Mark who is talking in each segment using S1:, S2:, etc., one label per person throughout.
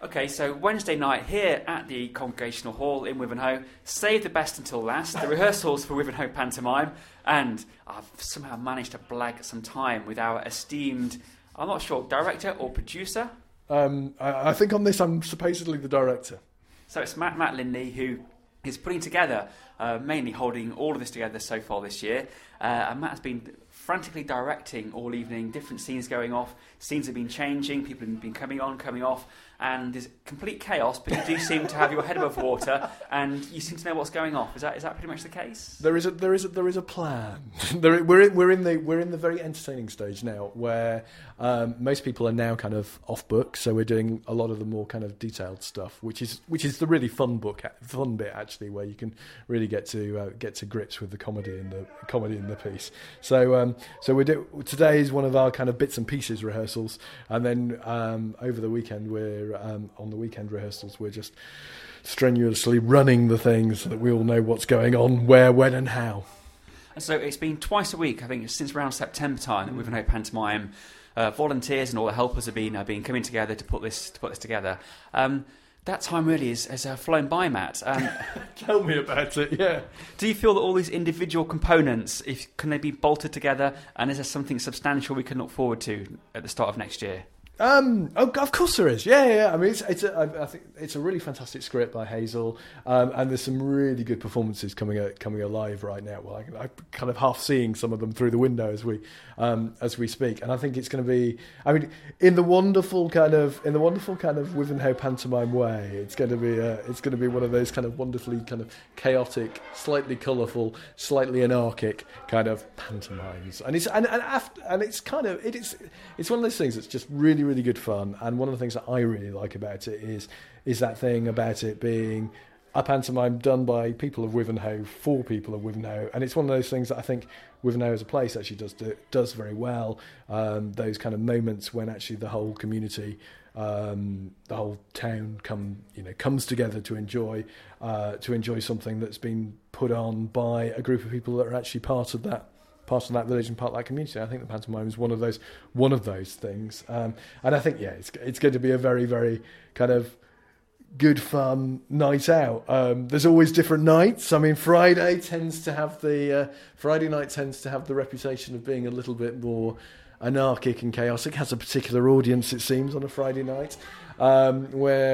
S1: Okay, so Wednesday night here at the Congregational Hall in Wivenhoe. Save the best until last. The rehearsals for Wivenhoe Pantomime. And I've somehow managed to blag some time with our esteemed, I'm not sure, director or producer?
S2: I think on this I'm supposedly the director.
S1: So it's Matt Lindley who is putting together, mainly holding all of this together so far this year. And Matt has been frantically directing all evening, different scenes going off. Scenes have been changing, people have been coming on, coming off, and there's complete chaos, but you do seem to have your head above water and you seem to know what's going off. Is that pretty much the case?
S2: There is a plan. We're in the very entertaining stage now, where most people are now kind of off book, so we're doing a lot of the more kind of detailed stuff, which is the really fun bit actually, where you can really get to grips with the comedy in the piece. So today is one of our kind of bits and pieces rehearsals, and then over the weekend on the weekend rehearsals we're just strenuously running the things so that we all know what's going on, where, when, and how.
S1: And so it's been twice a week, I think, since around September time that Wivenhoe Pantomime volunteers and all the helpers have been coming together to put this together. That time really has flown by, Matt.
S2: Tell me about it, yeah.
S1: Do you feel that all these individual components, can they be bolted together, and is there something substantial we can look forward to at the start of next year?
S2: Of course there is. Yeah. I mean, I think it's a really fantastic script by Hazel, and there's some really good performances coming alive right now. Well, I'm kind of half seeing some of them through the window as we speak, and I think it's going to be. I mean, in the wonderful kind of Wivenhoe pantomime way, it's going to be one of those kind of wonderfully kind of chaotic, slightly colourful, slightly anarchic kind of pantomimes, and it's one of those things that's just really good fun. And one of the things that I really like about it is that thing about it being a pantomime done by people of Wivenhoe for people of Wivenhoe, and it's one of those things that I think Wivenhoe as a place actually does very well. Those kind of moments when actually the whole community, the whole town comes together to enjoy something that's been put on by a group of people that are actually part of that village and part of that community. I think the pantomime is one of those things, and I think it's going to be a very, very kind of good fun night out. There's always different nights. I mean, Friday night tends to have the reputation of being a little bit more anarchic and chaotic. Has a particular audience, it seems, on a Friday night. And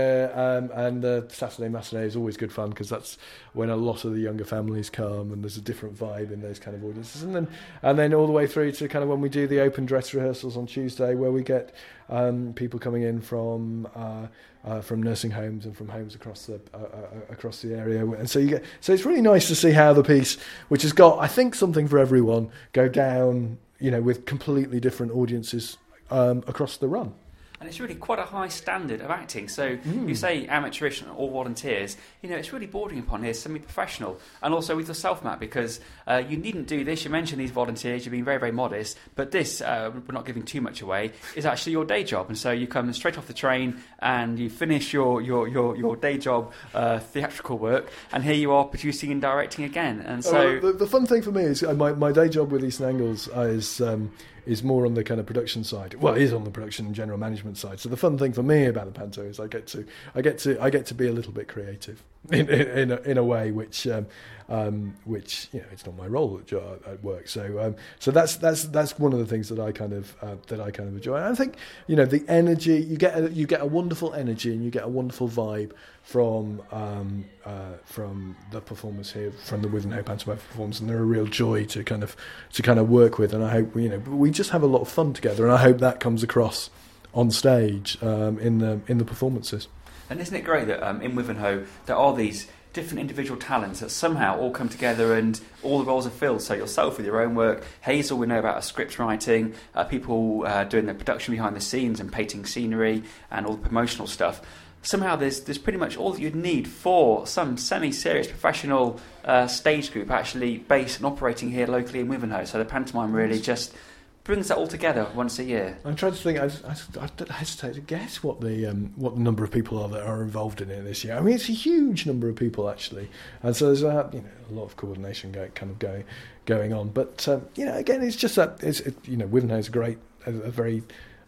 S2: the Saturday matinee is always good fun, because that's when a lot of the younger families come, and there's a different vibe in those kind of audiences. And then all the way through to kind of when we do the open dress rehearsals on Tuesday, where we get people coming in from nursing homes and from homes across the area. And so it's really nice to see how the piece, which has got, I think, something for everyone, go down, with completely different audiences across the run.
S1: And it's really quite a high standard of acting. So you say amateurish or volunteers, it's really bordering upon here semi-professional. And also with yourself, Matt, because you needn't do this. You mentioned these volunteers, you've been very, very modest. But this, we're not giving too much away, is actually your day job. And so you come straight off the train and you finish your day job theatrical work, and here you are producing and directing again. And so
S2: the fun thing for me is my day job with Eastern Angles is more on the kind of production side. Well, it is on the production and general management side. So the fun thing for me about the panto is I get to be a little bit creative in a way which it's not my role at work. So that's one of the things that I kind of enjoy. And I think the energy you get a wonderful energy, and you get a wonderful vibe from the performers here, from the Wivenhoe pantomime performers, and they're a real joy to kind of work with. And I hope we just have a lot of fun together, and I hope that comes across on stage in the performances.
S1: And isn't it great that in Wivenhoe there are these different individual talents that somehow all come together and all the roles are filled? So yourself with your own work, Hazel, we know about her script writing, people doing the production behind the scenes and painting scenery and all the promotional stuff. Somehow there's pretty much all that you'd need for some semi-serious professional stage group actually based and operating here locally in Wivenhoe. So the pantomime really just brings that all together once a year.
S2: I'm trying to think. I hesitate to guess what the number of people are that are involved in it this year. I mean, it's a huge number of people actually, and so there's a lot of coordination going on. But again, it's just that Wivenhoe is a very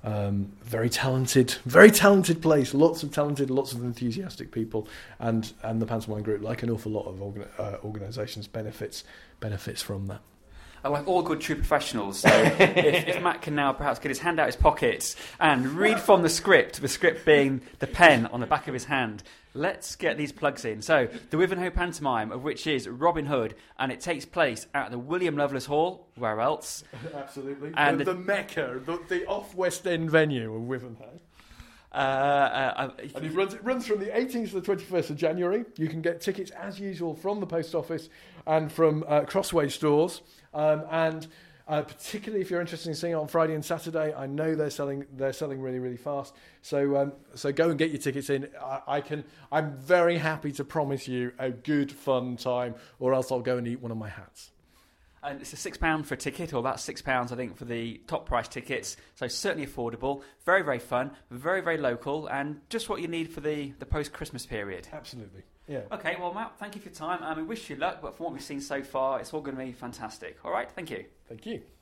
S2: Very talented place. Lots of enthusiastic people, and the Pantomime Group, like an awful lot of organisations, benefits from that.
S1: Like all good true professionals, so if Matt can now perhaps get his hand out his pockets and read from the script being the pen on the back of his hand, let's get these plugs in. So, the Wivenhoe Pantomime, of which is Robin Hood, and it takes place at the William Lovelace Hall, where else?
S2: Absolutely.
S1: And
S2: the Mecca, the off-West End venue of Wivenhoe. And it runs from the 18th to the 21st of January. You can get tickets, as usual, from the post office and from Crossway stores. And particularly if you're interested in seeing it on Friday and Saturday, I know they're selling really, really fast. So go and get your tickets in. I'm very happy to promise you a good, fun time, or else I'll go and eat one of my hats.
S1: And it's a £6 for a ticket, or about £6, I think, for the top price tickets. So certainly affordable, very, very fun, very, very local, and just what you need for the post-Christmas period.
S2: Absolutely. Yeah.
S1: Okay, well, Matt, thank you for your time, and we wish you luck, but from what we've seen so far, it's all going to be fantastic. All right, thank you.
S2: Thank you.